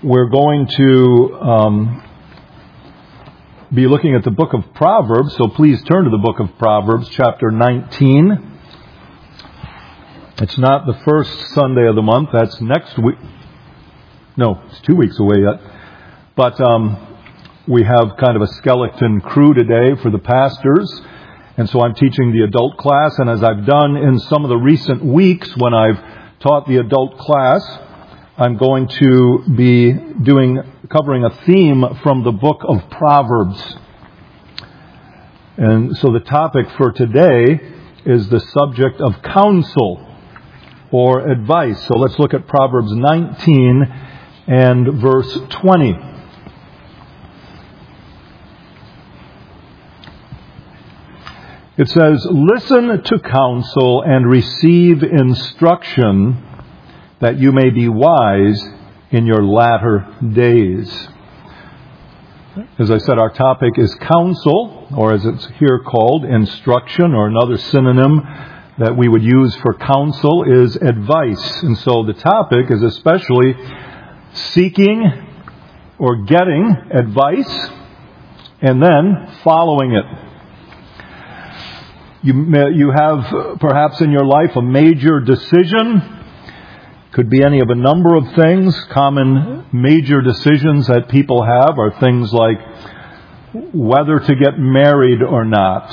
We're going to be looking at the book of Proverbs, so please turn to the book of Proverbs, chapter 19. It's not the first Sunday of the month, that's next week. No, it's 2 weeks away yet. But we have kind of a skeleton crew today for the pastors, and so I'm teaching the adult class, and as I've done in some of the recent weeks when I've taught the adult class, I'm going to be covering a theme from the book of Proverbs. And so the topic for today is the subject of counsel or advice. So let's look at Proverbs 19 and verse 20. It says, "Listen to counsel and receive instruction, that you may be wise in your latter days." As I said, our topic is counsel, or as it's here called, instruction, or another synonym that we would use for counsel is advice. And so the topic is especially seeking or getting advice and then following it. You have perhaps in your life a major decision. Could be any of a number of things. Common major decisions that people have are things like whether to get married or not,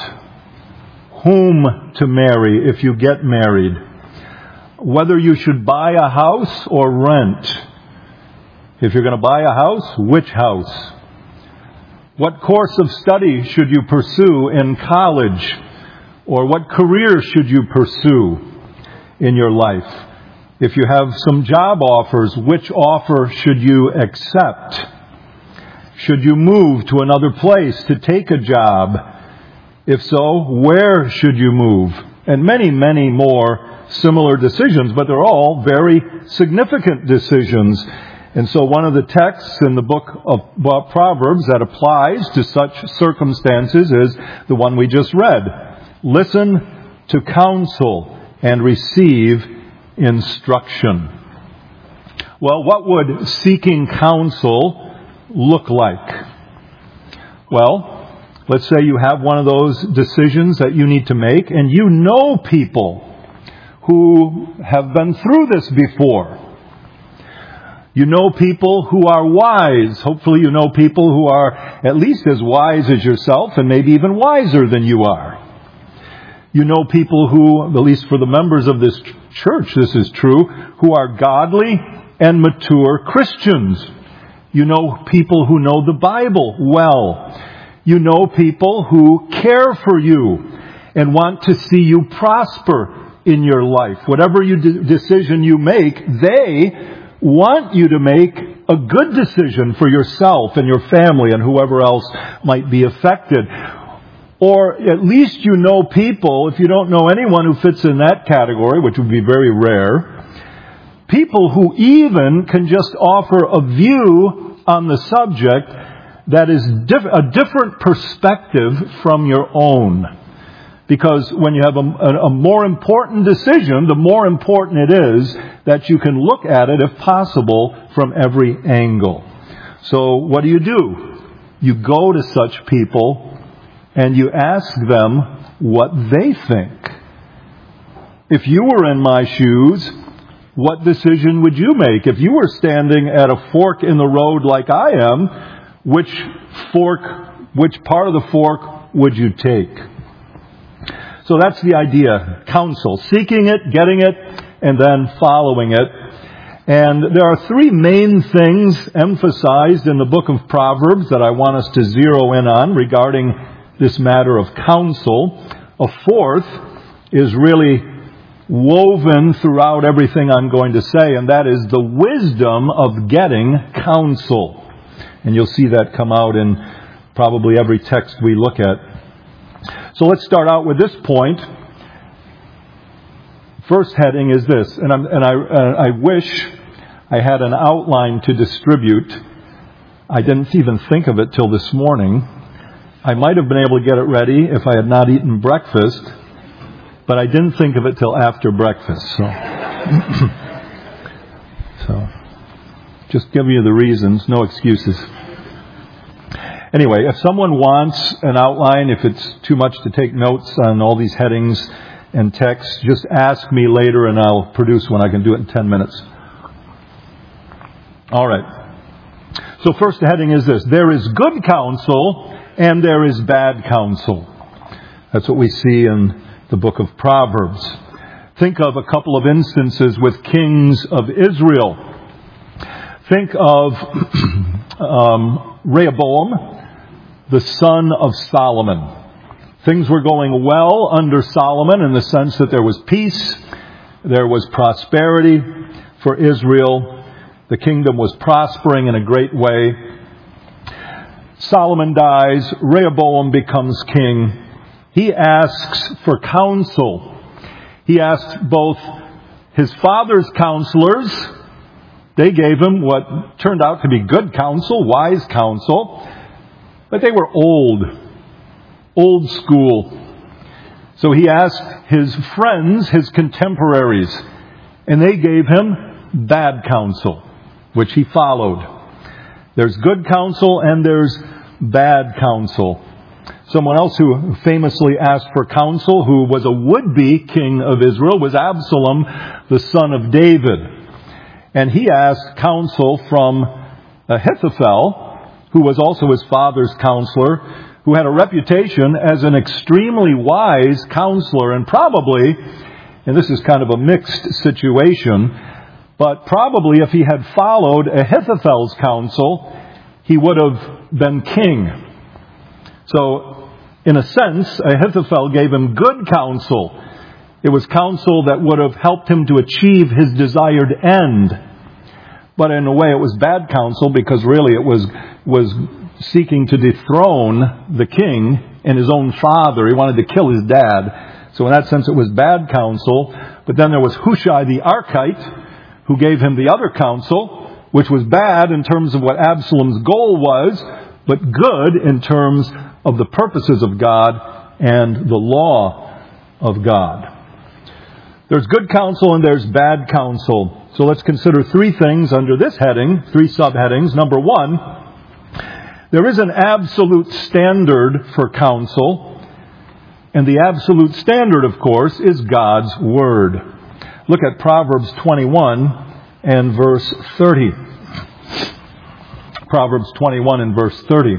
whom to marry if you get married, whether you should buy a house or rent. If you're going to buy a house, which house? What course of study should you pursue in college? Or what career should you pursue in your life? If you have some job offers, which offer should you accept? Should you move to another place to take a job? If so, where should you move? And many, many more similar decisions, but they're all very significant decisions. And so one of the texts in the book of Proverbs that applies to such circumstances is the one we just read. Listen to counsel and receive instruction. Well, what would seeking counsel look like? Well, let's say you have one of those decisions that you need to make, and you know people who have been through this before. You know people who are wise. Hopefully you know people who are at least as wise as yourself and maybe even wiser than you are. You know people who, at least for the members of this church, this is true, who are godly and mature Christians. You know people who know the Bible well. You know people who care for you and want to see you prosper in your life. Whatever decision you make, they want you to make a good decision for yourself and your family and whoever else might be affected. Or at least you know people, if you don't know anyone who fits in that category, which would be very rare, people who even can just offer a view on the subject that is a different perspective from your own. Because when you have a more important decision, the more important it is that you can look at it, if possible, from every angle. So what do? You go to such people and you ask them what they think. If you were in my shoes, what decision would you make? If you were standing at a fork in the road like I am, which part of the fork would you take? So that's the idea, counsel. Seeking it, getting it, and then following it. And there are three main things emphasized in the book of Proverbs that I want us to zero in on regarding this matter of counsel. A fourth is really woven throughout everything I'm going to say, and that is the wisdom of getting counsel. And you'll see that come out in probably every text we look at. So let's start out with this point. First heading is this, and I wish I had an outline to distribute. I didn't even think of it till this morning. I might have been able to get it ready if I had not eaten breakfast, but I didn't think of it till after breakfast. So Just giving you the reasons, no excuses. Anyway, if someone wants an outline, if it's too much to take notes on all these headings and text, just ask me later and I'll produce one. I can do it in 10 minutes. All right. So first heading is this: there is good counsel and there is bad counsel. That's what we see in the book of Proverbs. Think of a couple of instances with kings of Israel. Think of Rehoboam, the son of Solomon. Things were going well under Solomon in the sense that there was peace, there was prosperity for Israel. The kingdom was prospering in a great way. Solomon dies, Rehoboam becomes king. He asks for counsel. He asked both his father's counselors. They gave him what turned out to be good counsel, wise counsel. But they were old school. So he asked his friends, his contemporaries, and they gave him bad counsel, which he followed. There's good counsel and there's bad counsel. Someone else who famously asked for counsel, who was a would-be king of Israel, was Absalom, the son of David. And he asked counsel from Ahithophel, who was also his father's counselor, who had a reputation as an extremely wise counselor, and probably, and this is kind of a mixed situation, but probably if he had followed Ahithophel's counsel, he would have been king. So, in a sense, Ahithophel gave him good counsel. It was counsel that would have helped him to achieve his desired end. But in a way it was bad counsel, because really it was seeking to dethrone the king and his own father. He wanted to kill his dad. So in that sense it was bad counsel. But then there was Hushai the Archite, who gave him the other counsel, which was bad in terms of what Absalom's goal was, but good in terms of the purposes of God and the law of God. There's good counsel and there's bad counsel. So let's consider three things under this heading, three subheadings. Number one, there is an absolute standard for counsel, and the absolute standard, of course, is God's Word. Look at Proverbs 21 and verse 30. Proverbs 21 and verse 30.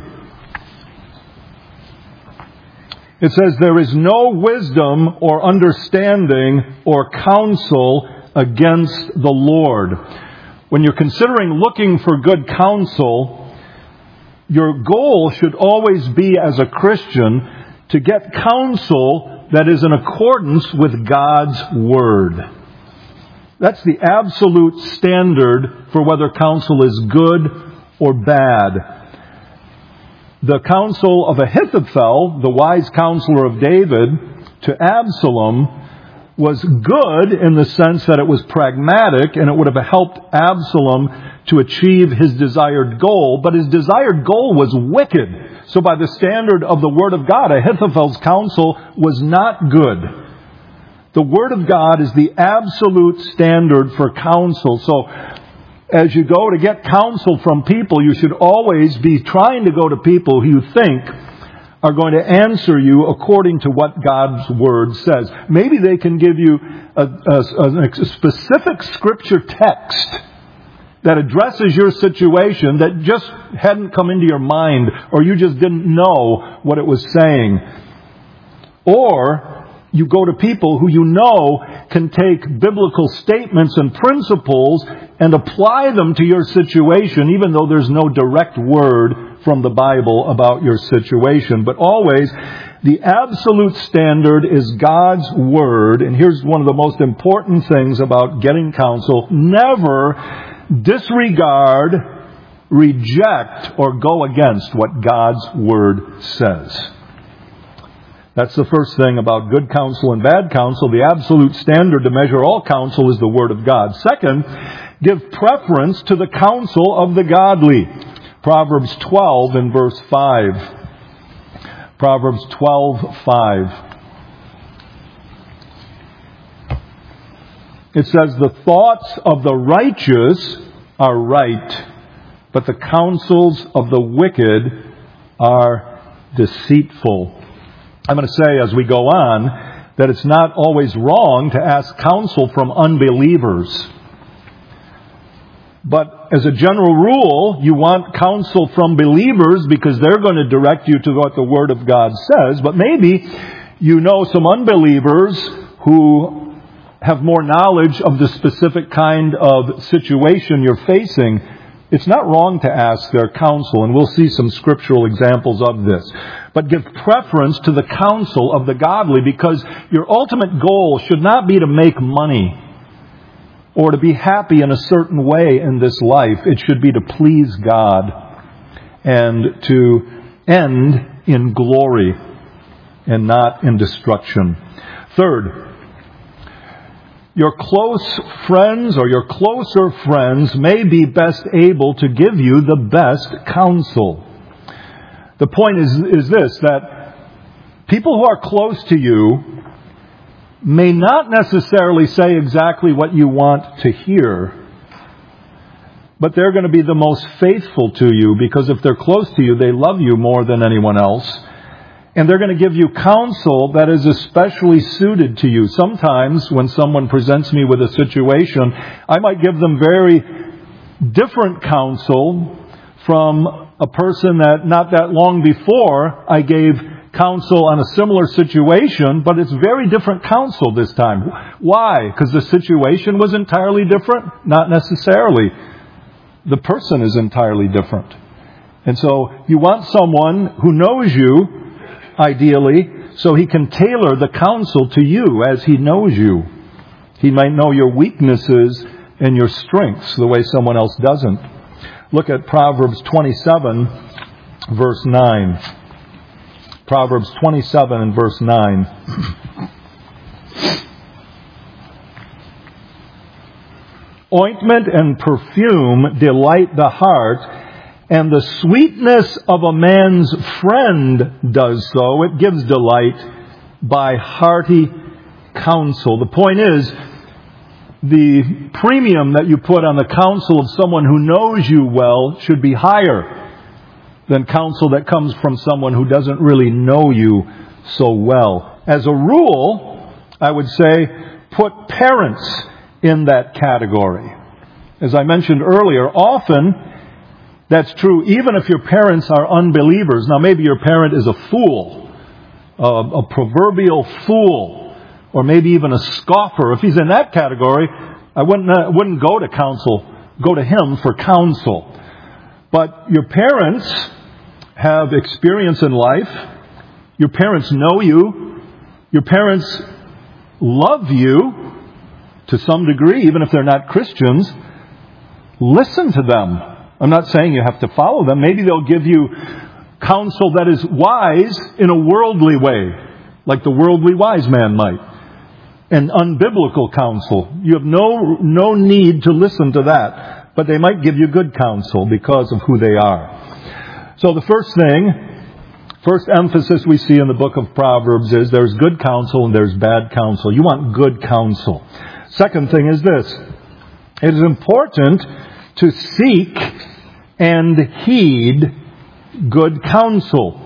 It says, there is no wisdom or understanding or counsel against the Lord. When you're considering looking for good counsel, your goal should always be, as a Christian, to get counsel that is in accordance with God's Word. That's the absolute standard for whether counsel is good or bad. The counsel of Ahithophel, the wise counselor of David, to Absalom was good in the sense that it was pragmatic and it would have helped Absalom to achieve his desired goal, but his desired goal was wicked. So by the standard of the Word of God, Ahithophel's counsel was not good. The Word of God is the absolute standard for counsel. So as you go to get counsel from people, you should always be trying to go to people who you think are going to answer you according to what God's Word says. Maybe they can give you a specific Scripture text that addresses your situation that just hadn't come into your mind, or you just didn't know what it was saying. Or you go to people who you know can take biblical statements and principles and apply them to your situation, even though there's no direct word from the Bible about your situation. But always, the absolute standard is God's Word. And here's one of the most important things about getting counsel. Never disregard, reject, or go against what God's Word says. That's the first thing about good counsel and bad counsel. The absolute standard to measure all counsel is the Word of God. Second, give preference to the counsel of the godly. Proverbs 12 and verse 5. Proverbs 12:5. It says, the thoughts of the righteous are right, but the counsels of the wicked are deceitful. I'm going to say as we go on that it's not always wrong to ask counsel from unbelievers. But as a general rule, you want counsel from believers because they're going to direct you to what the Word of God says. But maybe you know some unbelievers who have more knowledge of the specific kind of situation you're facing. It's not wrong to ask their counsel, and we'll see some scriptural examples of this. But give preference to the counsel of the godly, because your ultimate goal should not be to make money or to be happy in a certain way in this life. It should be to please God and to end in glory and not in destruction. Third, your close friends or your closer friends may be best able to give you the best counsel. The point is this, that people who are close to you may not necessarily say exactly what you want to hear, but they're going to be the most faithful to you, because if they're close to you, they love you more than anyone else. And they're going to give you counsel that is especially suited to you. Sometimes when someone presents me with a situation, I might give them very different counsel from a person that not that long before I gave counsel on a similar situation, but it's very different counsel this time. Why? Because the situation was entirely different? Not necessarily. The person is entirely different. And so you want someone who knows you, ideally, so he can tailor the counsel to you as he knows you. He might know your weaknesses and your strengths the way someone else doesn't. Look at Proverbs 27, verse 9. Proverbs 27 and verse 9. Ointment and perfume delight the heart, and the sweetness of a man's friend does so. It gives delight by hearty counsel. The point is, the premium that you put on the counsel of someone who knows you well should be higher than counsel that comes from someone who doesn't really know you so well. As a rule, I would say, put parents in that category. As I mentioned earlier, often that's true even if your parents are unbelievers. Now maybe your parent is a fool, a proverbial fool, or maybe even a scoffer. If he's in that category, I wouldn't go to him for counsel. But your parents have experience in life. Your parents know you. Your parents love you to some degree, even if they're not Christians. Listen to them. I'm not saying you have to follow them. Maybe they'll give you counsel that is wise in a worldly way, like the worldly wise man might. And unbiblical counsel. You have no need to listen to that. But they might give you good counsel because of who they are. So the first emphasis we see in the book of Proverbs is there's good counsel and there's bad counsel. You want good counsel. Second thing is this. It is important to seek and heed good counsel.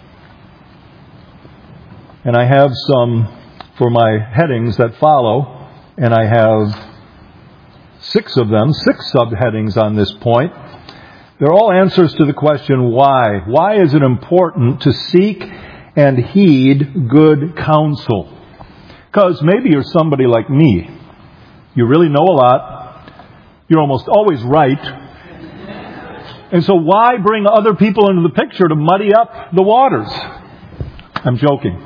And I have some for my headings that follow, and I have 6 of them, 6 subheadings on this point. They're all answers to the question, why? Why is it important to seek and heed good counsel? Because maybe you're somebody like me. You really know a lot. You're almost always right. And so why bring other people into the picture to muddy up the waters? I'm joking.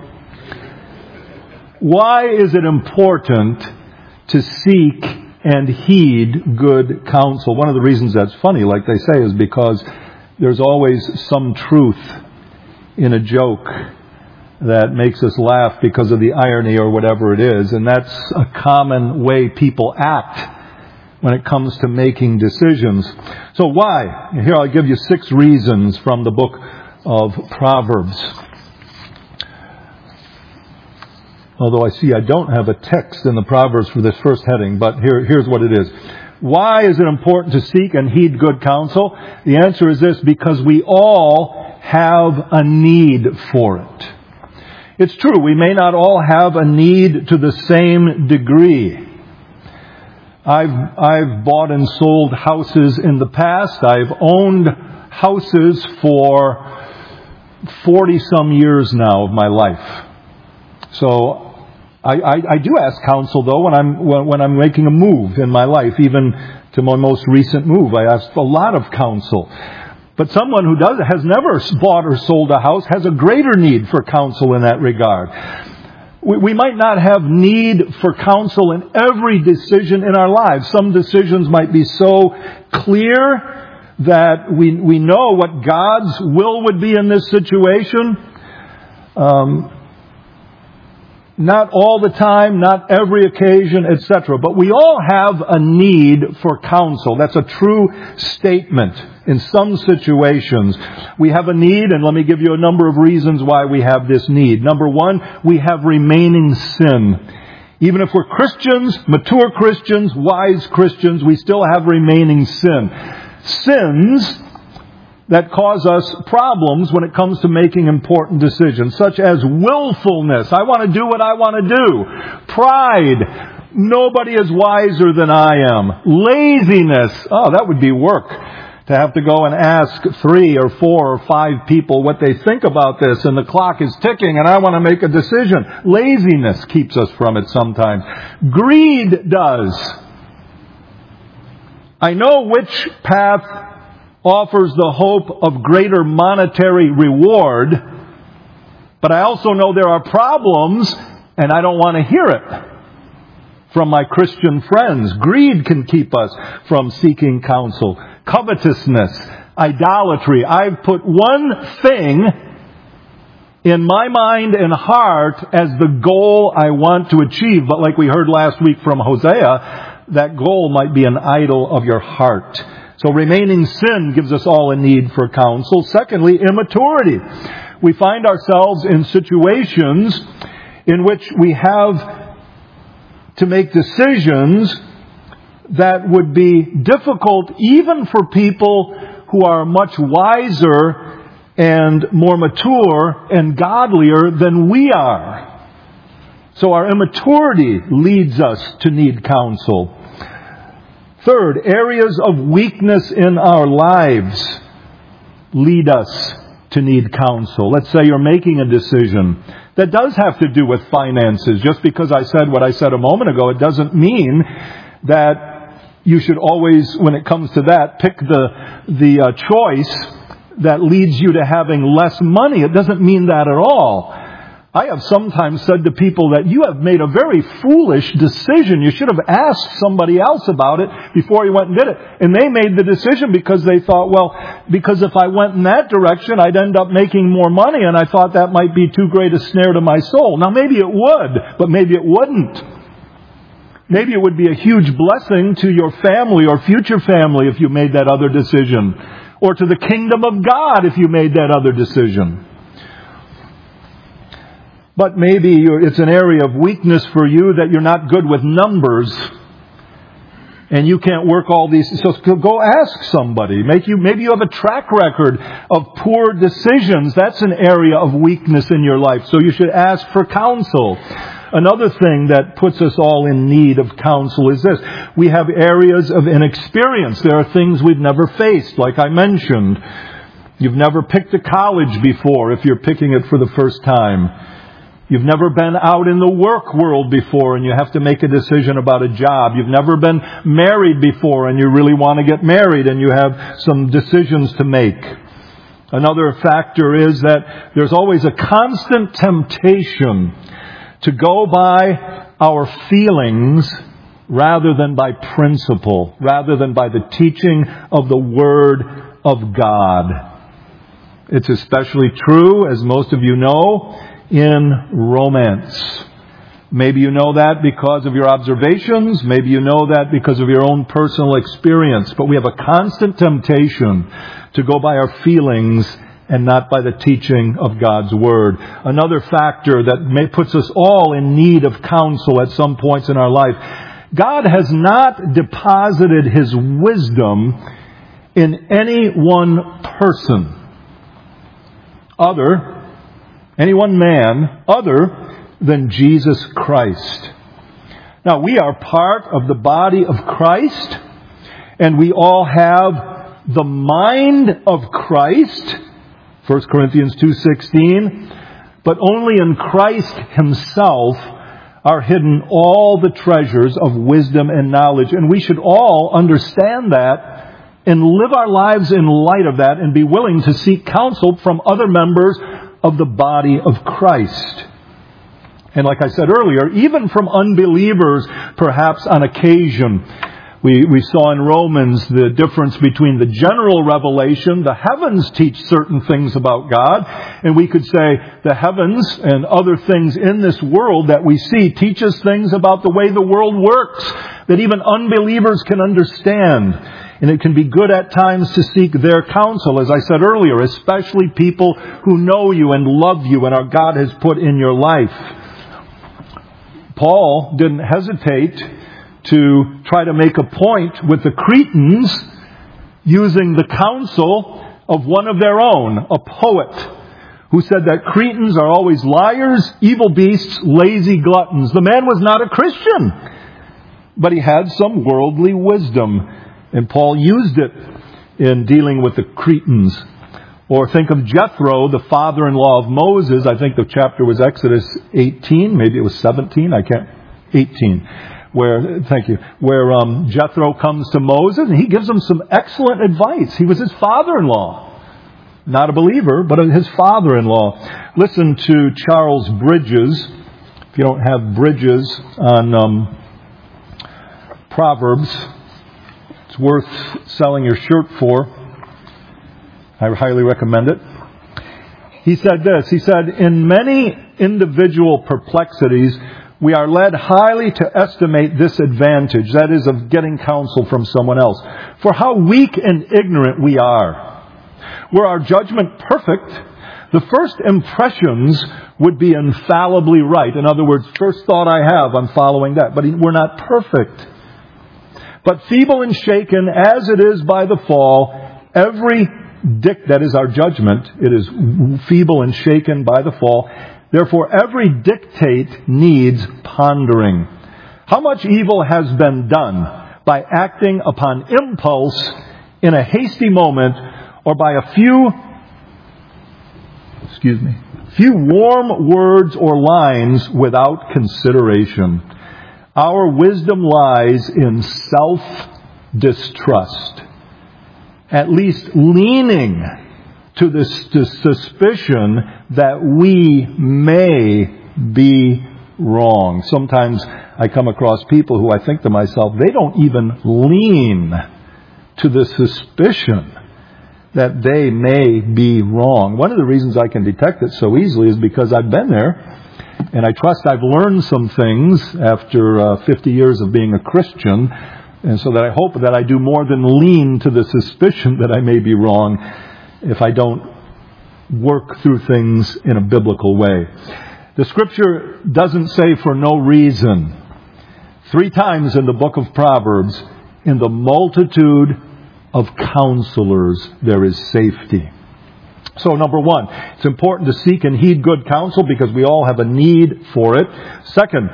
Why is it important to seek and heed good counsel? One of the reasons that's funny, like they say, is because there's always some truth in a joke that makes us laugh because of the irony or whatever it is. And that's a common way people act when it comes to making decisions. So why? Here I'll give you 6 reasons from the book of Proverbs. Although I see I don't have a text in the Proverbs for this first heading, but here's what it is. Why is it important to seek and heed good counsel? The answer is this: because we all have a need for it. It's true, we may not all have a need to the same degree. I've bought and sold houses in the past. I've owned houses for 40-some years now of my life. So I do ask counsel, though, when I'm making a move in my life. Even to my most recent move, I asked a lot of counsel. But someone who has never bought or sold a house has a greater need for counsel in that regard. We might not have need for counsel in every decision in our lives. Some decisions might be so clear that we know what God's will would be in this situation. Not all the time, not every occasion, etc. But we all have a need for counsel. That's a true statement. In some situations, we have a need, and let me give you a number of reasons why we have this need. Number one, we have remaining sin. Even if we're Christians, mature Christians, wise Christians, we still have remaining sin. Sins that cause us problems when it comes to making important decisions, such as willfulness. I want to do what I want to do. Pride. Nobody is wiser than I am. Laziness. Oh, that would be work. To have to go and ask 3 or 4 or 5 people what they think about this, and the clock is ticking and I want to make a decision. Laziness keeps us from it sometimes. Greed does. I know which path offers the hope of greater monetary reward, but I also know there are problems, and I don't want to hear it from my Christian friends. Greed can keep us from seeking counsel. Covetousness, idolatry. I've put one thing in my mind and heart as the goal I want to achieve, but like we heard last week from Hosea, that goal might be an idol of your heart. So remaining sin gives us all a need for counsel. Secondly, immaturity. We find ourselves in situations in which we have to make decisions that would be difficult even for people who are much wiser and more mature and godlier than we are. So our immaturity leads us to need counsel. Third, areas of weakness in our lives lead us to need counsel. Let's say you're making a decision that does have to do with finances. Just because I said what I said a moment ago, it doesn't mean that you should always, when it comes to that, pick the choice that leads you to having less money. It doesn't mean that at all. I have sometimes said to people that you have made a very foolish decision. You should have asked somebody else about it before you went and did it. And they made the decision because they thought, well, because if I went in that direction, I'd end up making more money, and I thought that might be too great a snare to my soul. Now, maybe it would, but maybe it wouldn't. Maybe it would be a huge blessing to your family or future family if you made that other decision, or to the kingdom of God if you made that other decision. But maybe it's an area of weakness for you that you're not good with numbers and you can't work all these. So go ask somebody. Maybe you have a track record of poor decisions. That's an area of weakness in your life. So you should ask for counsel. Another thing that puts us all in need of counsel is this. We have areas of inexperience. There are things we've never faced, like I mentioned. You've never picked a college before if you're picking it for the first time. You've never been out in the work world before and you have to make a decision about a job. You've never been married before and you really want to get married and you have some decisions to make. Another factor is that there's always a constant temptation to go by our feelings rather than by principle, rather than by the teaching of the Word of God. It's especially true, as most of you know, in romance. Maybe you know that because of your observations. Maybe you know that because of your own personal experience. But we have a constant temptation to go by our feelings and not by the teaching of God's Word. Another factor that puts us all in need of counsel at some points in our life God has not deposited His wisdom in any one person, any one man, other than Jesus Christ. Now, we are part of the body of Christ, and we all have the mind of Christ, 1 Corinthians 2:16, but only in Christ Himself are hidden all the treasures of wisdom and knowledge. And we should all understand that and live our lives in light of that and be willing to seek counsel from other members of the body of Christ. And like I said earlier, even from unbelievers, perhaps on occasion. We saw in Romans the difference between the general revelation. The heavens teach certain things about God. And we could say the heavens and other things in this world that we see teach us things about the way the world works that even unbelievers can understand. And it can be good at times to seek their counsel, as I said earlier, especially people who know you and love you and our God has put in your life. Paul didn't hesitate to try to make a point with the Cretans using the counsel of one of their own, a poet, who said that Cretans are always liars, evil beasts, lazy gluttons. The man was not a Christian, but he had some worldly wisdom, and Paul used it in dealing with the Cretans. Or think of Jethro, the father-in-law of Moses. I think the chapter was Exodus 18, maybe it was 17, 18. Where Jethro comes to Moses and he gives him some excellent advice. He was his father-in-law. Not a believer, but his father-in-law. Listen to Charles Bridges. If you don't have Bridges on Proverbs, it's worth selling your shirt for. I highly recommend it. He said this. He said, "In many individual perplexities, we are led highly to estimate this advantage, that is, of getting counsel from someone else. For how weak and ignorant we are. Were our judgment perfect, the first impressions would be infallibly right." In other words, first thought I have, I'm following that. But we're not perfect. "But feeble and shaken as it is by the fall, that is our judgment, it is feeble and shaken by the fall. Therefore, every dictate needs pondering. How much evil has been done by acting upon impulse in a hasty moment or by a few warm words or lines without consideration. Our wisdom lies in self-distrust, at least leaning to the suspicion that we may be wrong." Sometimes I come across people who I think to myself, they don't even lean to the suspicion that they may be wrong. One of the reasons I can detect it so easily is because I've been there, and I trust I've learned some things after 50 years of being a Christian, and so that I hope that I do more than lean to the suspicion that I may be wrong if I don't work through things in a biblical way. The Scripture doesn't say for no reason. 3 times in the book of Proverbs, in the multitude of counselors there is safety. So number 1, it's important to seek and heed good counsel because we all have a need for it. Second,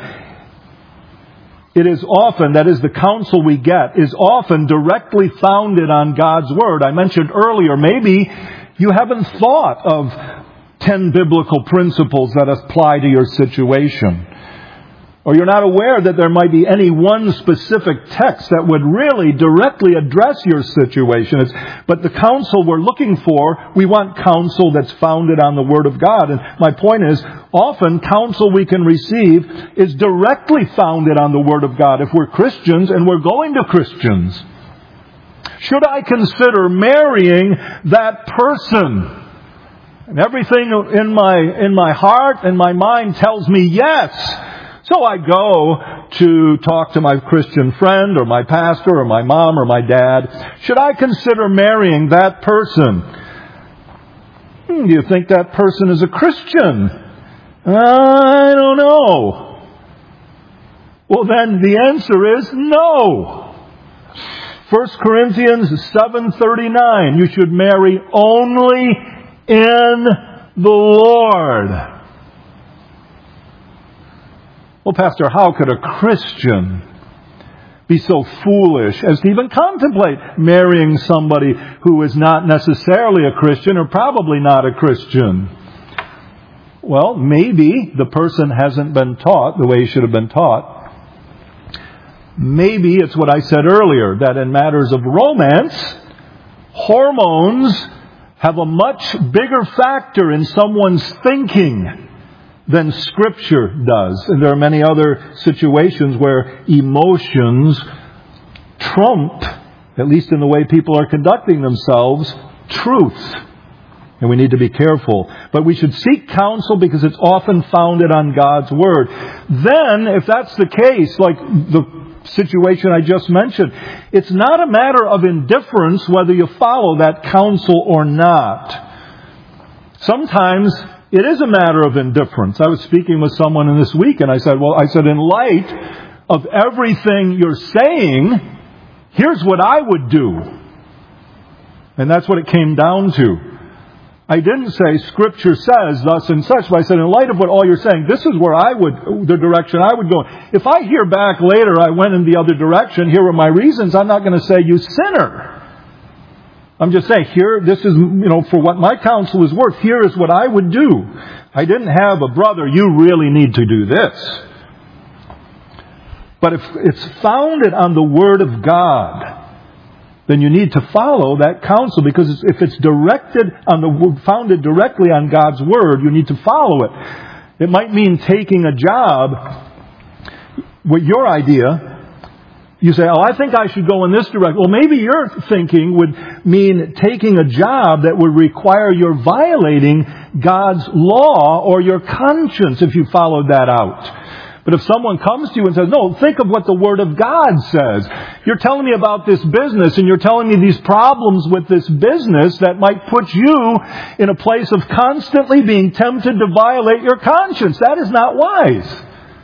it is often, that is the counsel we get, is often directly founded on God's Word. I mentioned earlier, maybe you haven't thought of 10 biblical principles that apply to your situation. Or you're not aware that there might be any one specific text that would really directly address your situation. But the counsel we're looking for, we want counsel that's founded on the Word of God. And my point is, often counsel we can receive is directly founded on the Word of God if we're Christians and we're going to Christians. Should I consider marrying that person? And everything in my heart and my mind tells me yes. So I go to talk to my Christian friend or my pastor or my mom or my dad. Should I consider marrying that person? Do you think that person is a Christian? I don't know. Well, then the answer is no. 1 Corinthians 7:39, you should marry only in the Lord. Well, Pastor, how could a Christian be so foolish as to even contemplate marrying somebody who is not necessarily a Christian or probably not a Christian? Well, maybe the person hasn't been taught the way he should have been taught. Maybe it's what I said earlier, that in matters of romance, hormones have a much bigger factor in someone's thinking than Scripture does. And there are many other situations where emotions trump, at least in the way people are conducting themselves, truth. And we need to be careful. But we should seek counsel because it's often founded on God's Word. Then, if that's the case, like the situation I just mentioned, it's not a matter of indifference whether you follow that counsel or not. Sometimes it is a matter of indifference. I was speaking with someone in this week and I said, in light of everything you're saying, here's what I would do. And that's what it came down to. I didn't say Scripture says thus and such, but I said in light of what all you're saying, this is where the direction I would go. If I hear back later I went in the other direction, here are my reasons, I'm not going to say you sinner. I'm just saying, here, this is, for what my counsel is worth, here is what I would do. I didn't have a brother, you really need to do this. But if it's founded on the Word of God, then you need to follow that counsel, because if it's founded directly on God's Word, you need to follow it. It might mean taking a job with your idea. You say, I think I should go in this direction. Well, maybe your thinking would mean taking a job that would require you're violating God's law or your conscience if you followed that out. But if someone comes to you and says, no, think of what the Word of God says. You're telling me about this business and you're telling me these problems with this business that might put you in a place of constantly being tempted to violate your conscience. That is not wise.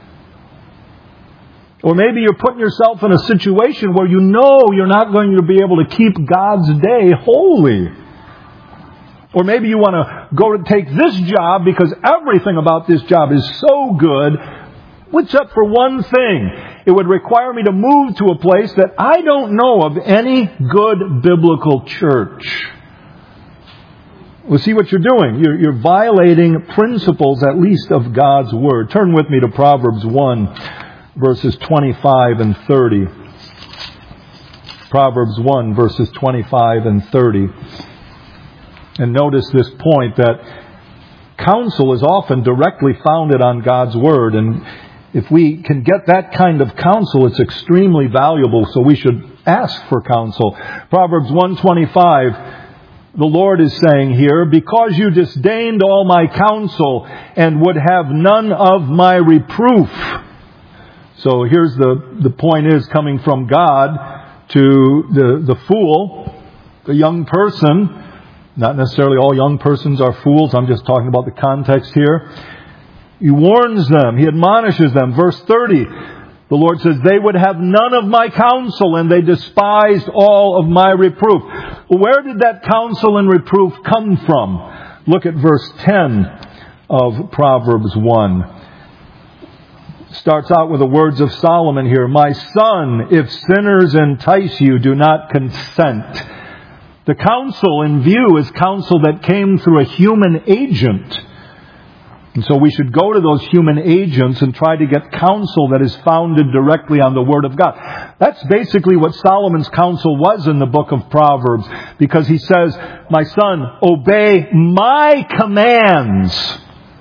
Or maybe you're putting yourself in a situation where you know you're not going to be able to keep God's day holy. Or maybe you want to go to take this job because everything about this job is so good, except for one thing. It would require me to move to a place that I don't know of any good biblical church. Well, see what you're doing. You're violating principles, at least, of God's Word. Turn with me to Proverbs 1. Verses 25 and 30. Proverbs 1, verses 25 and 30. And notice this point that counsel is often directly founded on God's Word. And if we can get that kind of counsel, it's extremely valuable, so we should ask for counsel. Proverbs 1:25, the Lord is saying here, because you disdained all my counsel and would have none of my reproof. So here's the point is coming from God to the fool, the young person. Not necessarily all young persons are fools. I'm just talking about the context here. He warns them. He admonishes them. Verse 30, the Lord says, they would have none of my counsel and they despised all of my reproof. Where did that counsel and reproof come from? Look at verse 10 of Proverbs 1. Starts out with the words of Solomon here. My son, if sinners entice you, do not consent. The counsel in view is counsel that came through a human agent. And so we should go to those human agents and try to get counsel that is founded directly on the Word of God. That's basically what Solomon's counsel was in the book of Proverbs. Because he says, my son, obey my commands.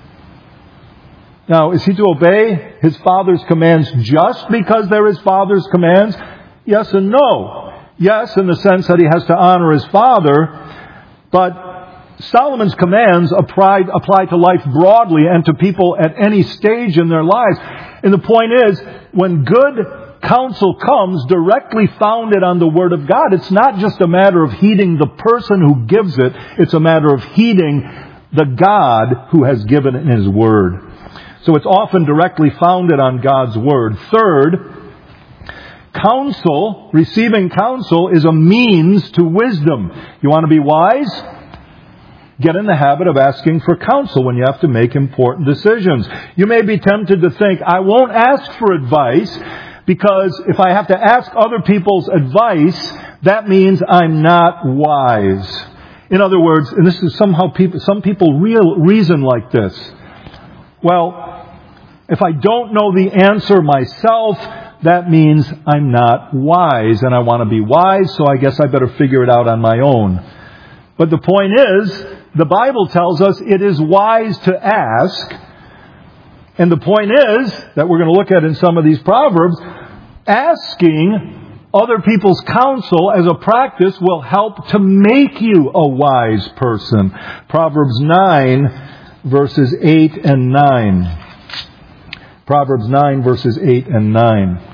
Now, is he to obey his father's commands just because they're his father's commands? Yes and no. Yes, in the sense that he has to honor his father, but Solomon's commands apply to life broadly and to people at any stage in their lives. And the point is, when good counsel comes directly founded on the Word of God, it's not just a matter of heeding the person who gives it, it's a matter of heeding the God who has given it in His Word. So it's often directly founded on God's Word. Third, counsel, receiving counsel, is a means to wisdom. You want to be wise? Get in the habit of asking for counsel when you have to make important decisions. You may be tempted to think, I won't ask for advice because if I have to ask other people's advice, that means I'm not wise. In other words, and this is some people reason like this. Well, if I don't know the answer myself, that means I'm not wise, and I want to be wise, so I guess I better figure it out on my own. But the point is, the Bible tells us it is wise to ask, and the point is, that we're going to look at in some of these Proverbs, asking other people's counsel as a practice will help to make you a wise person. Proverbs 9, verses 8 and 9. Proverbs 9, verses 8 and 9.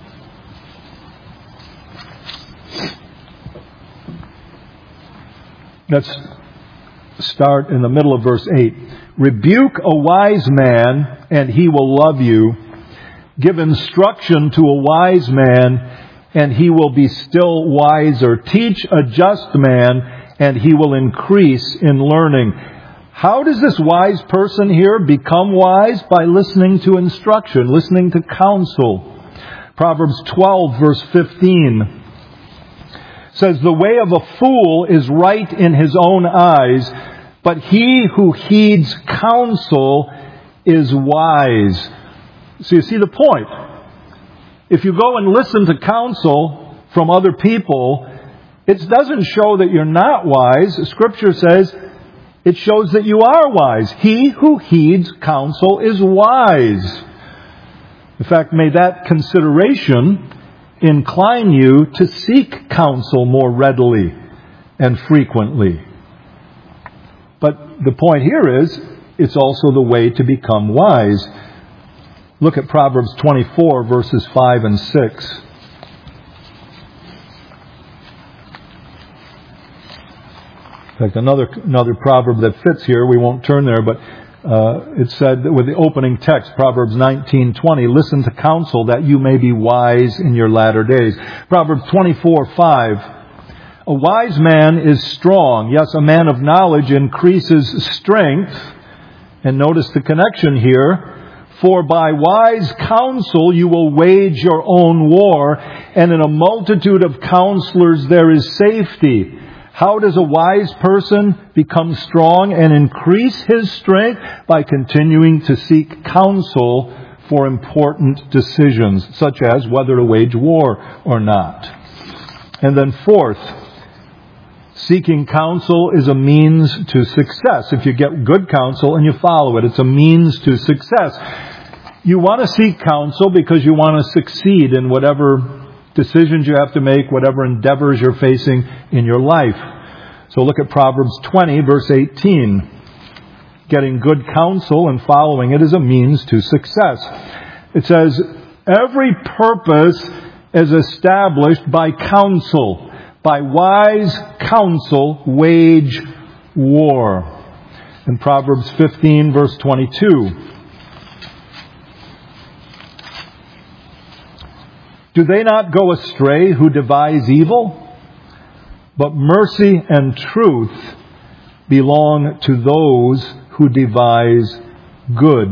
Let's start in the middle of verse 8. Rebuke a wise man, and he will love you. Give instruction to a wise man, and he will be still wiser. Teach a just man, and he will increase in learning. How does this wise person here become wise? By listening to instruction, listening to counsel. Proverbs 12, verse 15 says, the way of a fool is right in his own eyes, but he who heeds counsel is wise. So you see the point. If you go and listen to counsel from other people, it doesn't show that you're not wise. Scripture says it shows that you are wise. He who heeds counsel is wise. In fact, may that consideration incline you to seek counsel more readily and frequently. But the point here is, it's also the way to become wise. Look at Proverbs 24, verses 5 and 6. In fact, another proverb that fits here, we won't turn there, but it said with the opening text, Proverbs 19:20, listen to counsel that you may be wise in your latter days. Proverbs 24:5, a wise man is strong. Yes, a man of knowledge increases strength. And notice the connection here. For by wise counsel you will wage your own war, and in a multitude of counselors there is safety. How does a wise person become strong and increase his strength? By continuing to seek counsel for important decisions, such as whether to wage war or not. And then fourth, seeking counsel is a means to success. If you get good counsel and you follow it, it's a means to success. You want to seek counsel because you want to succeed in whatever decisions you have to make, whatever endeavors you're facing in your life. So look at Proverbs 20, verse 18. Getting good counsel and following it is a means to success. It says, every purpose is established by counsel. By wise counsel, wage war. In Proverbs 15, verse 22. Do they not go astray who devise evil? But mercy and truth belong to those who devise good.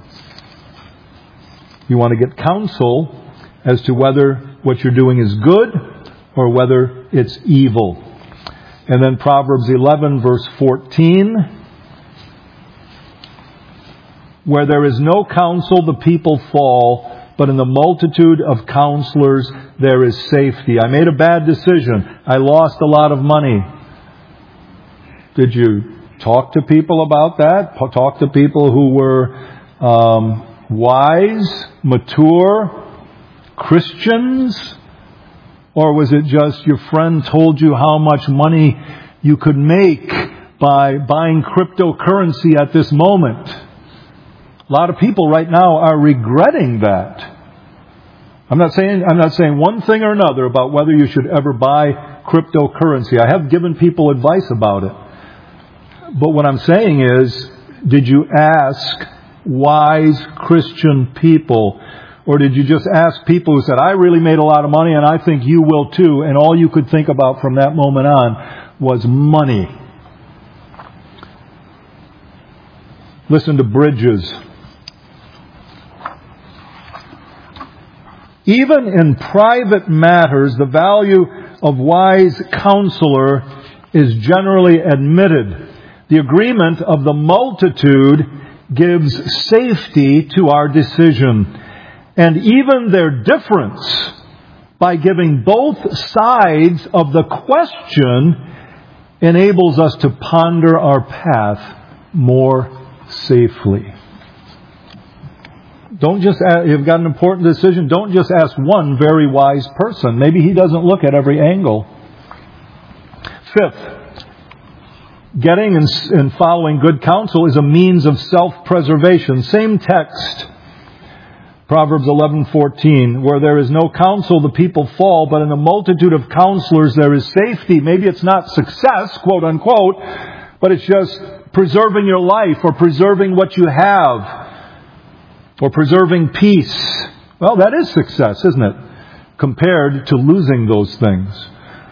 You want to get counsel as to whether what you're doing is good or whether it's evil. And then Proverbs 11, verse 14. Where there is no counsel, the people fall. But in the multitude of counselors, there is safety. I made a bad decision. I lost a lot of money. Did you talk to people about that? Talk to people who were wise, mature, Christians? Or was it just your friend told you how much money you could make by buying cryptocurrency at this moment? A lot of people right now are regretting that. I'm not saying one thing or another about whether you should ever buy cryptocurrency. I have given people advice about it. But what I'm saying is, did you ask wise Christian people? Or did you just ask people who said, I really made a lot of money and I think you will too, and all you could think about from that moment on was money? Listen to Bridges. Even in private matters, the value of wise counselor is generally admitted. The agreement of the multitude gives safety to our decision. And even their difference, by giving both sides of the question, enables us to ponder our path more safely. Don't just ask, you've got an important decision, don't just ask one very wise person. Maybe he doesn't look at every angle. Fifth, getting and following good counsel is a means of self-preservation. Same text, Proverbs 11:14, where there is no counsel, the people fall, but in a multitude of counselors there is safety. Maybe it's not success, quote unquote, but it's just preserving your life or preserving what you have or preserving peace. Well, that is success, isn't it? Compared to losing those things.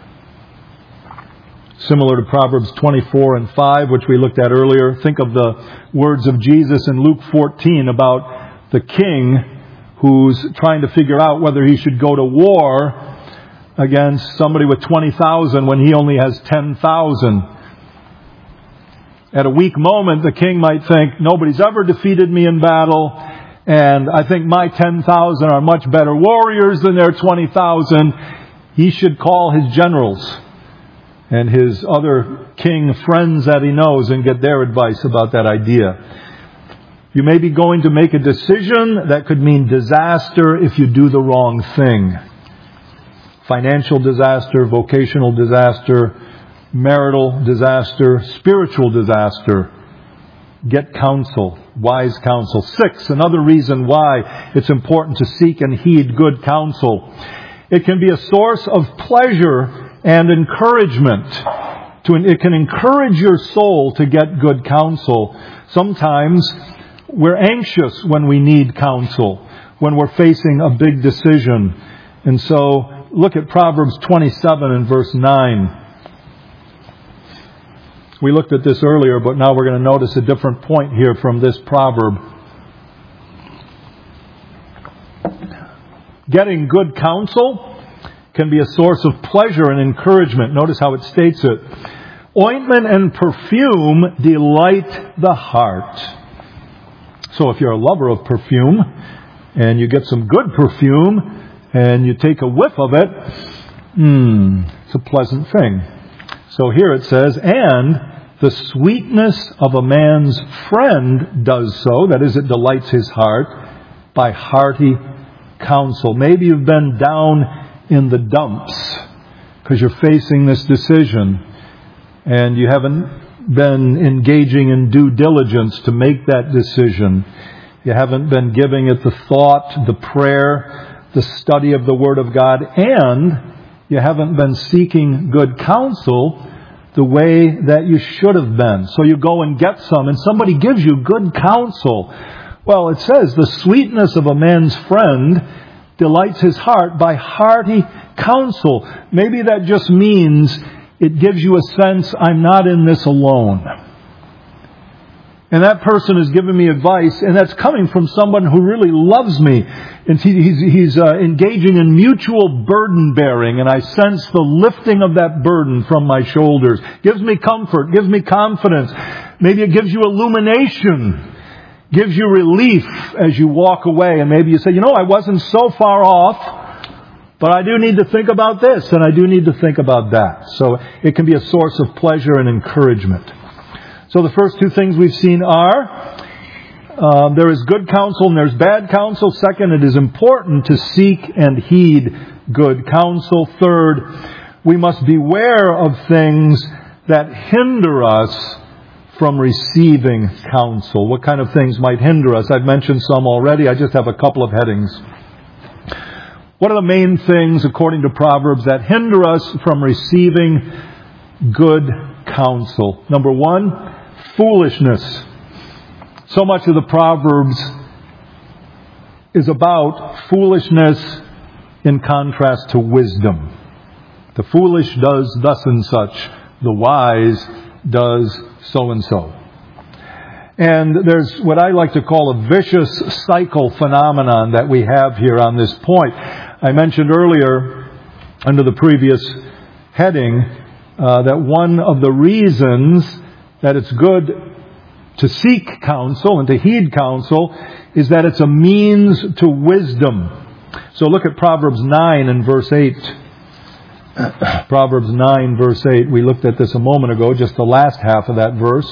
Similar to Proverbs 24:5, which we looked at earlier. Think of the words of Jesus in Luke 14 about the king who's trying to figure out whether he should go to war against somebody with 20,000 when he only has 10,000. At a weak moment, the king might think, nobody's ever defeated me in battle, and I think my 10,000 are much better warriors than their 20,000. He should call his generals and his other king friends that he knows and get their advice about that idea. You may be going to make a decision that could mean disaster if you do the wrong thing. Financial disaster, vocational disaster, marital disaster, spiritual disaster. Get counsel, wise counsel. 6, another reason why it's important to seek and heed good counsel. It can be a source of pleasure and encouragement. It can encourage your soul to get good counsel. Sometimes we're anxious when we need counsel, when we're facing a big decision. And so look at Proverbs 27 and verse 9. We looked at this earlier, but now we're going to notice a different point here from this proverb. Getting good counsel can be a source of pleasure and encouragement. Notice how it states it. Ointment and perfume delight the heart. So if you're a lover of perfume, and you get some good perfume, and you take a whiff of it, it's a pleasant thing. So here it says, and the sweetness of a man's friend does so, that is, it delights his heart, by hearty counsel. Maybe you've been down in the dumps because you're facing this decision and you haven't been engaging in due diligence to make that decision. You haven't been giving it the thought, the prayer, the study of the Word of God, and you haven't been seeking good counsel the way that you should have been. So you go and get some, and somebody gives you good counsel. Well, it says, the sweetness of a man's friend delights his heart by hearty counsel. Maybe that just means it gives you a sense, I'm not in this alone. And that person is giving me advice, and that's coming from someone who really loves me. And he's engaging in mutual burden bearing, and I sense the lifting of that burden from my shoulders. Gives me comfort, gives me confidence. Maybe it gives you illumination, gives you relief as you walk away. And maybe you say, I wasn't so far off, but I do need to think about this, and I do need to think about that. So it can be a source of pleasure and encouragement. So the first two things we've seen are, there is good counsel and there's bad counsel. Second, it is important to seek and heed good counsel. Third, we must beware of things that hinder us from receiving counsel. What kind of things might hinder us? I've mentioned some already. I just have a couple of headings. What are the main things, according to Proverbs, that hinder us from receiving good counsel? Number one, foolishness. So much of the Proverbs is about foolishness in contrast to wisdom. The foolish does thus and such. The wise does so and so. And there's what I like to call a vicious cycle phenomenon that we have here on this point. I mentioned earlier, under the previous heading, that one of the reasons that it's good to seek counsel and to heed counsel is that it's a means to wisdom. So look at Proverbs 9 and verse 8. Proverbs 9 verse 8. We looked at this a moment ago, just the last half of that verse.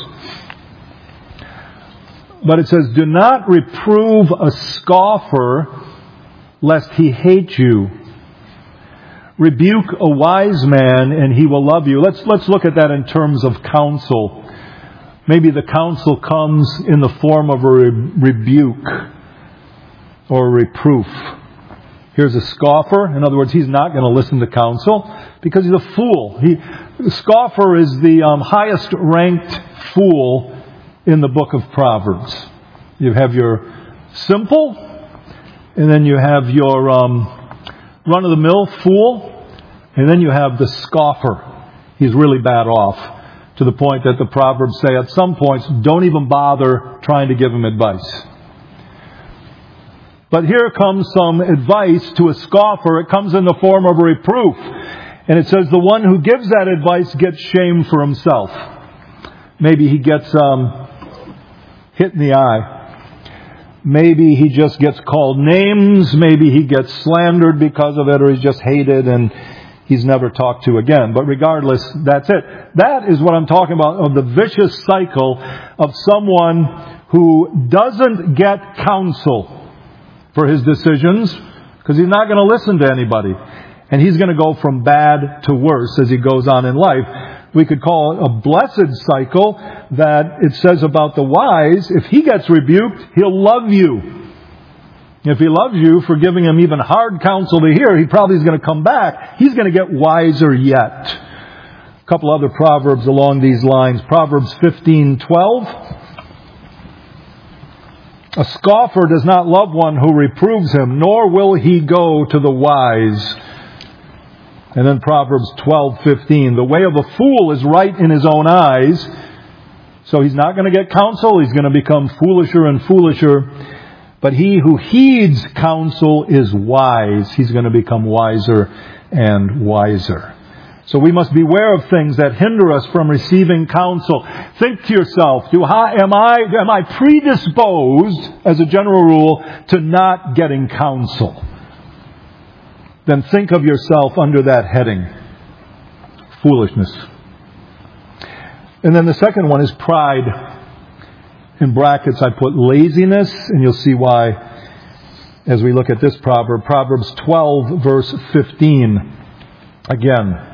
But it says, "Do not reprove a scoffer, lest he hate you. Rebuke a wise man, and he will love you." Let's look at that in terms of counsel. Maybe the counsel comes in the form of a rebuke or a reproof. Here's a scoffer. In other words, he's not going to listen to counsel because he's a fool. The scoffer is the highest ranked fool in the book of Proverbs. You have your simple, and then you have your run-of-the-mill fool, and then you have the scoffer. He's really bad off, to the point that the Proverbs say at some points, don't even bother trying to give him advice. But here comes some advice to a scoffer. It comes in the form of a reproof. And it says the one who gives that advice gets shame for himself. Maybe he gets hit in the eye. Maybe he just gets called names. Maybe he gets slandered because of it, or he's just hated and he's never talked to again. But regardless, that's it. That is what I'm talking about, of the vicious cycle of someone who doesn't get counsel for his decisions, because he's not going to listen to anybody. And he's going to go from bad to worse as he goes on in life. We could call it a blessed cycle that it says about the wise, if he gets rebuked, he'll love you. If he loves you for giving him even hard counsel to hear, he probably is going to come back. He's going to get wiser yet. A couple other proverbs along these lines. Proverbs 15:12. A scoffer does not love one who reproves him, nor will he go to the wise. And then Proverbs 12:15. The way of a fool is right in his own eyes. So he's not going to get counsel. He's going to become foolisher and foolisher. But he who heeds counsel is wise. He's going to become wiser and wiser. So we must beware of things that hinder us from receiving counsel. Think to yourself, am I predisposed, as a general rule, to not getting counsel? Then think of yourself under that heading. Foolishness. And then the second one is pride. In brackets I put laziness, and you'll see why as we look at this proverb. Proverbs 12 verse 15. Again.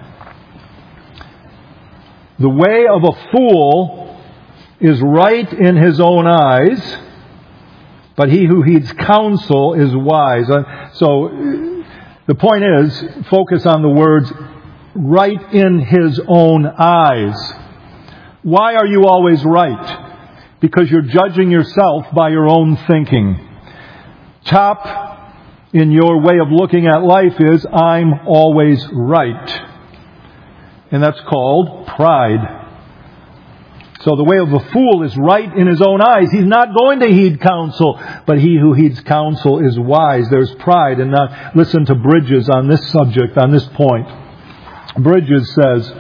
The way of a fool is right in his own eyes, but he who heeds counsel is wise. So the point is, focus on the words, right in his own eyes. Why are you always right? Because you're judging yourself by your own thinking. Top in your way of looking at life is, I'm always right. And that's called pride. So the way of a fool is right in his own eyes. He's not going to heed counsel, but he who heeds counsel is wise. There's pride. And now listen to Bridges on this subject, on this point. Bridges says,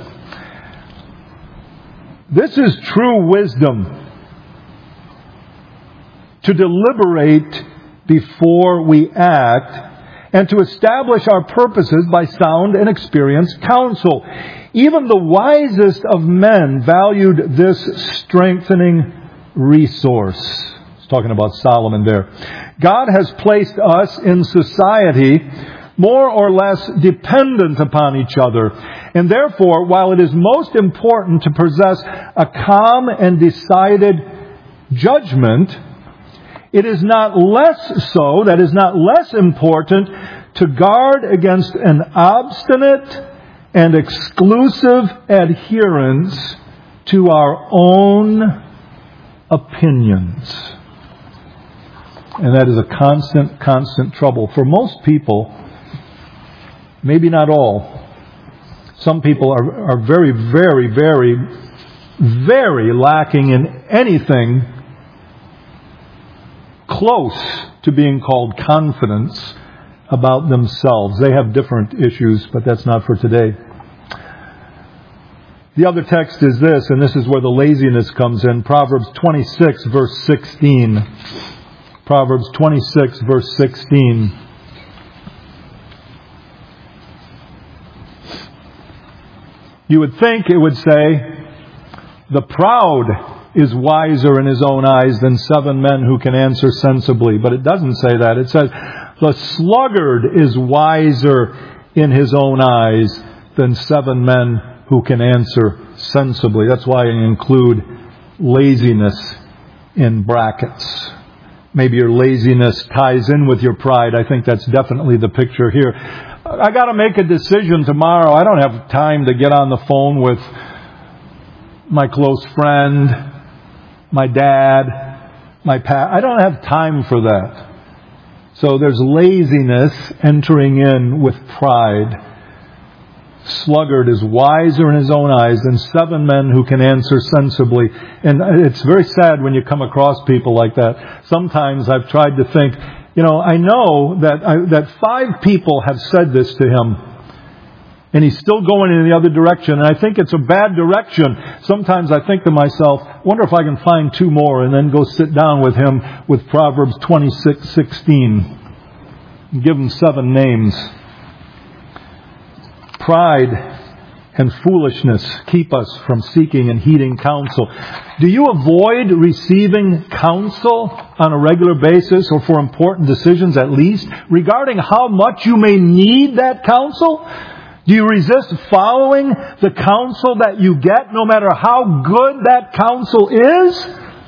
this is true wisdom, to deliberate before we act, and to establish our purposes by sound and experienced counsel. Even the wisest of men valued this strengthening resource. He's talking about Solomon there. God has placed us in society more or less dependent upon each other. And therefore, while it is most important to possess a calm and decided judgment, it is not less so, that is not less important to guard against an obstinate and exclusive adherence to our own opinions. And that is a constant trouble. For most people, maybe not all, some people are very, very, very, very lacking in anything close to being called confidence about themselves. They have different issues, but that's not for today. The other text is this, and this is where the laziness comes in. Proverbs 26, verse 16. Proverbs 26, verse 16. You would think it would say, the proud is wiser in his own eyes than 7 men who can answer sensibly. But it doesn't say that. It says, the sluggard is wiser in his own eyes than 7 men who can answer sensibly. That's why I include laziness in brackets. Maybe your laziness ties in with your pride. I think that's definitely the picture here. I got to make a decision tomorrow. I don't have time to get on the phone with my close friend, my dad, I don't have time for that. So there's laziness entering in with pride. Sluggard is wiser in his own eyes than 7 men who can answer sensibly. And it's very sad when you come across people like that. Sometimes I've tried to think, I know that 5 people have said this to him, and he's still going in the other direction, and I think it's a bad direction. Sometimes I think to myself, wonder if I can find 2 more, and then go sit down with him with Proverbs 26:16 and give him 7 names. Pride and foolishness keep us from seeking and heeding counsel. Do you avoid receiving counsel on a regular basis, or for important decisions at least, regarding how much you may need that counsel? Do you resist following the counsel that you get, no matter how good that counsel is?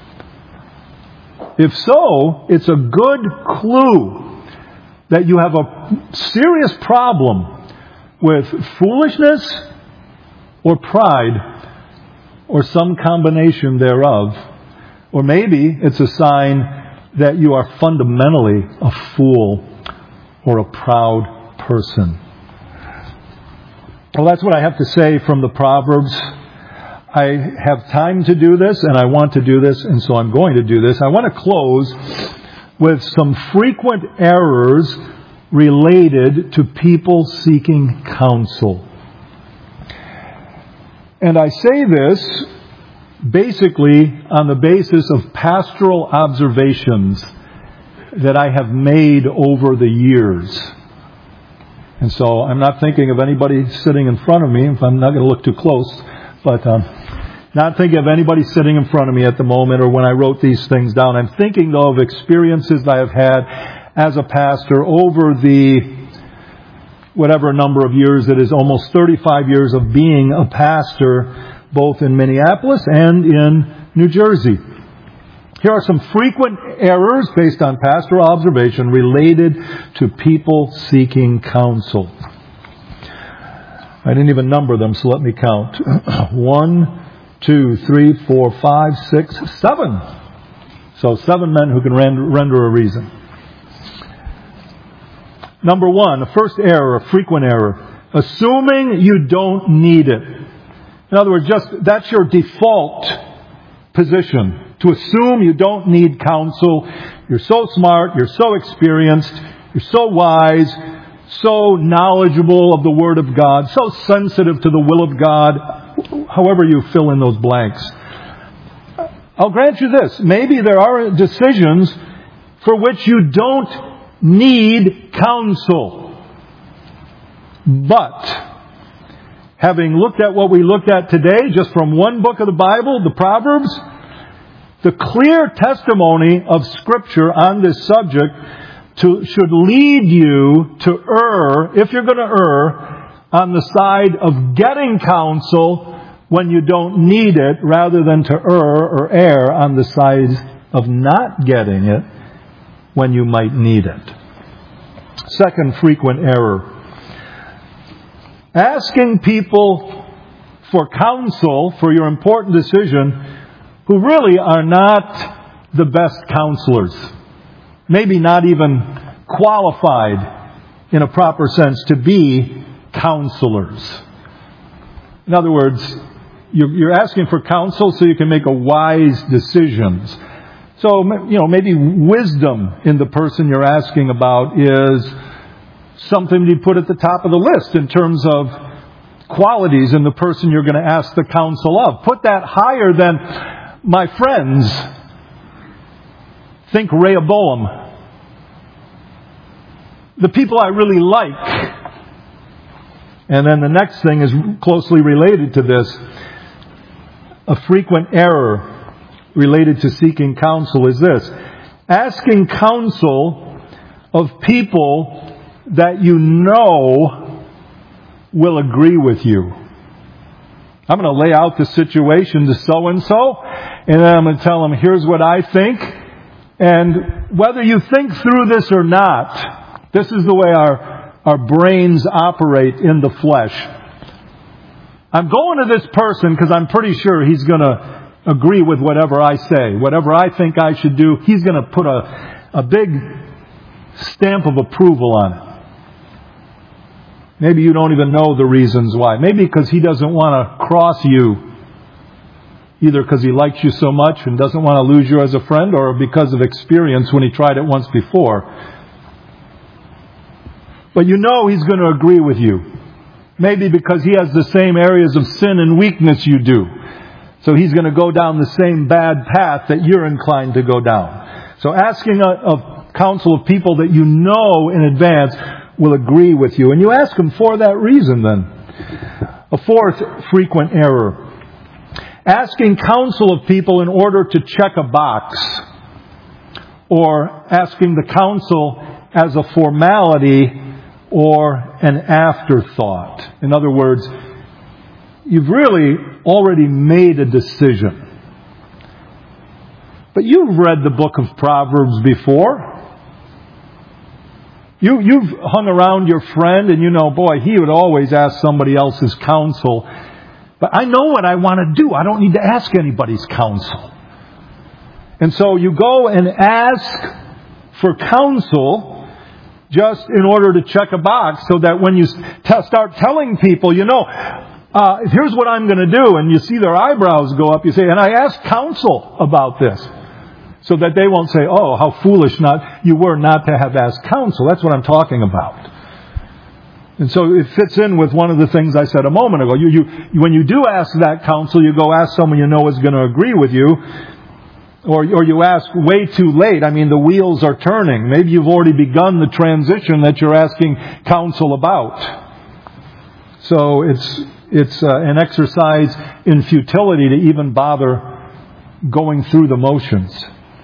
If so, it's a good clue that you have a serious problem with foolishness or pride or some combination thereof. Or maybe it's a sign that you are fundamentally a fool or a proud person. Well, that's what I have to say from the Proverbs. I have time to do this, and I want to do this, and so I'm going to do this. I want to close with some frequent errors related to people seeking counsel. And I say this basically on the basis of pastoral observations that I have made over the years. And so I'm not thinking of anybody sitting in front of me, if I'm not going to look too close, but not thinking of anybody sitting in front of me at the moment or when I wrote these things down. I'm thinking, though, of experiences that I've had as a pastor over the whatever number of years it is, almost 35 years of being a pastor, both in Minneapolis and in New Jersey. Here are some frequent errors based on pastoral observation related to people seeking counsel. I didn't even number them, so let me count. 1, 2, 3, 4, 5, 6, 7. So 7 men who can render a reason. Number 1, the first error, a frequent error, assuming you don't need it. In other words, that's your default position. To assume you don't need counsel. You're so smart, you're so experienced, you're so wise, so knowledgeable of the Word of God, so sensitive to the will of God, however you fill in those blanks. I'll grant you this. Maybe there are decisions for which you don't need counsel. But having looked at what we looked at today, just from one book of the Bible, the Proverbs, the clear testimony of Scripture on this subject should lead you to err, if you're going to err, on the side of getting counsel when you don't need it, rather than to err on the side of not getting it when you might need it. Second frequent error. Asking people for counsel for your important decision who really are not the best counselors. Maybe not even qualified in a proper sense to be counselors. In other words, you're asking for counsel so you can make a wise decisions. So, maybe wisdom in the person you're asking about is something you put at the top of the list in terms of qualities in the person you're going to ask the counsel of. Put that higher than, my friends, think Rehoboam. The people I really like. And then the next thing is closely related to this. A frequent error related to seeking counsel is this: asking counsel of people that you know will agree with you. I'm going to lay out the situation to so-and-so, and then I'm going to tell them, here's what I think, and whether you think through this or not, this is the way our brains operate in the flesh. I'm going to this person because I'm pretty sure he's going to agree with whatever I say. Whatever I think I should do, he's going to put a big stamp of approval on it. Maybe you don't even know the reasons why. Maybe because he doesn't want to cross you. Either because he likes you so much and doesn't want to lose you as a friend, or because of experience when he tried it once before. But you know he's going to agree with you. Maybe because he has the same areas of sin and weakness you do. So he's going to go down the same bad path that you're inclined to go down. So asking of counsel of people that you know in advance will agree with you. And you ask them for that reason then. A fourth frequent error. Asking counsel of people in order to check a box. Or asking the counsel as a formality or an afterthought. In other words, you've really already made a decision. But you've read the book of Proverbs before. You've hung around your friend and you know, boy, he would always ask somebody else's counsel. But I know what I want to do. I don't need to ask anybody's counsel. And so you go and ask for counsel just in order to check a box, so that when you start telling people, here's what I'm going to do, and you see their eyebrows go up, you say, and I asked counsel about this. So that they won't say, oh, how foolish you were not to have asked counsel. That's what I'm talking about. And so it fits in with one of the things I said a moment ago. When you do ask that counsel, you go ask someone you know is going to agree with you. Or you ask way too late. I mean, the wheels are turning. Maybe you've already begun the transition that you're asking counsel about. So it's an exercise in futility to even bother going through the motions.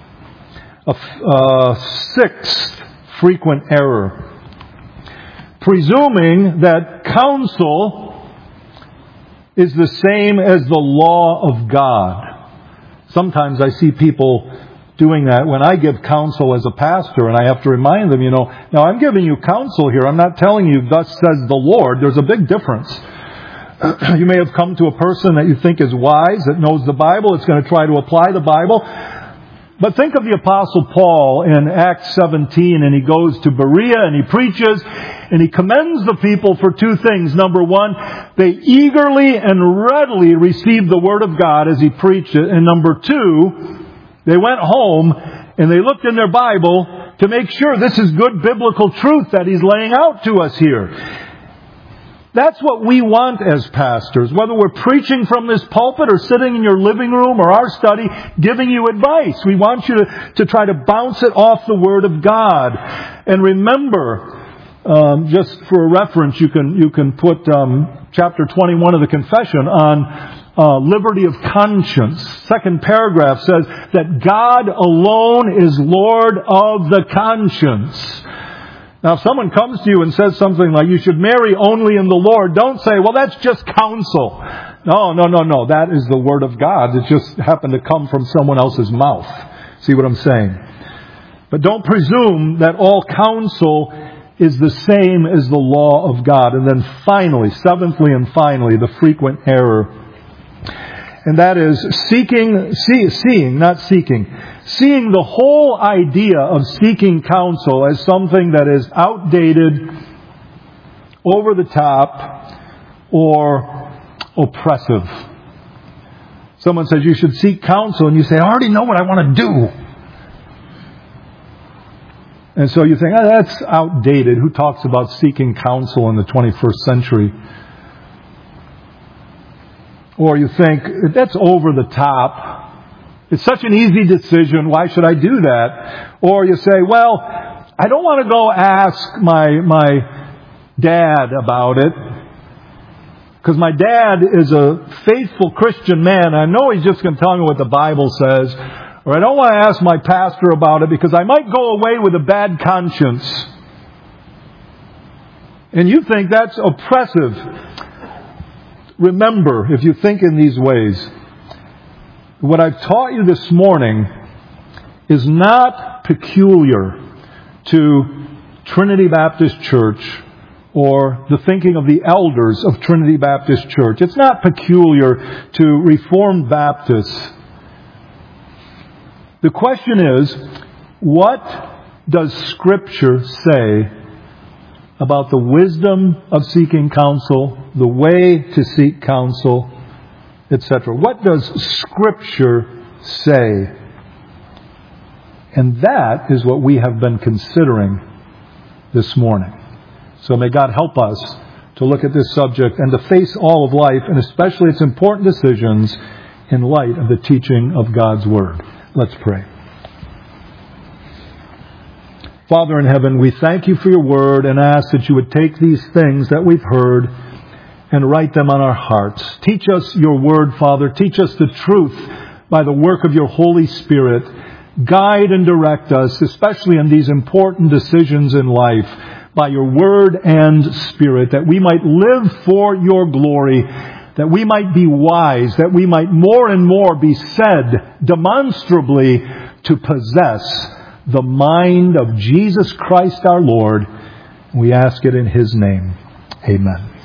A sixth frequent error. Presuming that counsel is the same as the law of God. Sometimes I see people doing that when I give counsel as a pastor, and I have to remind them, now I'm giving you counsel here. I'm not telling you, thus says the Lord. There's a big difference. You may have come to a person that you think is wise, that knows the Bible, it's going to try to apply the Bible. But think of the Apostle Paul in Acts 17, and he goes to Berea and he preaches, and he commends the people for two things. Number one, they eagerly and readily received the Word of God as he preached it. And number two, they went home and they looked in their Bible to make sure this is good biblical truth that he's laying out to us here. That's what we want as pastors, whether we're preaching from this pulpit or sitting in your living room or our study giving you advice. We want you to try to bounce it off the Word of God. And remember, just for a reference, you can put chapter 21 of the Confession on liberty of conscience. Second paragraph says that God alone is Lord of the conscience. Now, if someone comes to you and says something like, you should marry only in the Lord, don't say, well, that's just counsel. No. That is the Word of God. It just happened to come from someone else's mouth. See what I'm saying? But don't presume that all counsel is the same as the law of God. And then finally, seventhly and finally, the frequent error. and that is seeing the whole idea of seeking counsel as something that is outdated, over the top, or oppressive. Someone says you should seek counsel, and you say, I already know what I want to do. And so you think, that's outdated. Who talks about seeking counsel in the 21st century? Or you think, that's over the top. It's such an easy decision. Why should I do that? Or you say, well, I don't want to go ask my dad about it, because my dad is a faithful Christian man. I know he's just going to tell me what the Bible says. Or I don't want to ask my pastor about it because I might go away with a bad conscience. And you think that's oppressive. Remember, if you think in these ways, what I've taught you this morning is not peculiar to Trinity Baptist Church or the thinking of the elders of Trinity Baptist Church. It's not peculiar to Reformed Baptists. The question is, what does Scripture say about the wisdom of seeking counsel, the way to seek counsel, etc.? What does Scripture say? And that is what we have been considering this morning. So may God help us to look at this subject and to face all of life, and especially its important decisions, in light of the teaching of God's Word. Let's pray. Father in heaven, we thank you for your Word and ask that you would take these things that we've heard and write them on our hearts. Teach us your Word, Father. Teach us the truth by the work of your Holy Spirit. Guide and direct us, especially in these important decisions in life, by your Word and Spirit, that we might live for your glory, that we might be wise, that we might more and more be said demonstrably to possess the mind of Jesus Christ our Lord. We ask it in His name. Amen.